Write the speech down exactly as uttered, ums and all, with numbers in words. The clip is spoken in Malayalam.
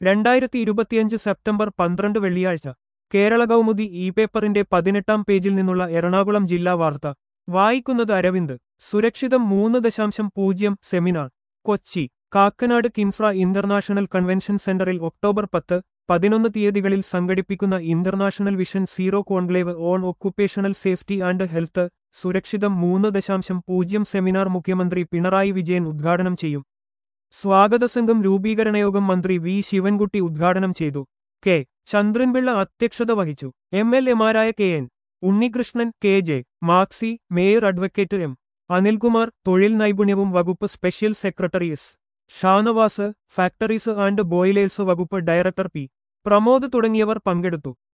രണ്ടായിരത്തി ഇരുപത്തിയഞ്ച് സെപ്റ്റംബർ പന്ത്രണ്ട് വെള്ളിയാഴ്ച കേരള കൗമുദി ഇ പേപ്പറിന്റെ പതിനെട്ടാം പേജിൽ നിന്നുള്ള എറണാകുളം ജില്ലാ വാർത്ത വായിക്കുന്നത് അരവിന്ദ്. സുരക്ഷിതം മൂന്ന് ദശാംശം പൂജ്യം seminar Kochi. Kakkanad Kinfra international convention സെന്ററിൽ ഒക്ടോബർ പത്ത് പതിനൊന്ന് തീയതികളിൽ സംഘടിപ്പിക്കുന്ന international vision zero conclave on occupational safety and health Surakshitham മൂന്ന് ദശാംശം പൂജ്യം സെമിനാർ മുഖ്യമന്ത്രി പിണറായി വിജയൻ ഉദ്ഘാടനം ചെയ്യും. സ്വാഗത സംഘം രൂപീകരണയോഗം മന്ത്രി വി ശിവൻകുട്ടി ഉദ്ഘാടനം ചെയ്തു. കെ ചന്ദ്രൻപിള്ള അധ്യക്ഷത വഹിച്ചു. എം എൽ എമാരായ K N Unnikrishnan, K J Maxy, mayor advocate M Anilkumar, തൊഴിൽ നൈപുണ്യവും വകുപ്പ് special secretary S Shanavas, factories and boilers വകുപ്പ് ഡയറക്ടർ പി പ്രമോദ് തുടങ്ങിയവർ പങ്കെടുത്തു.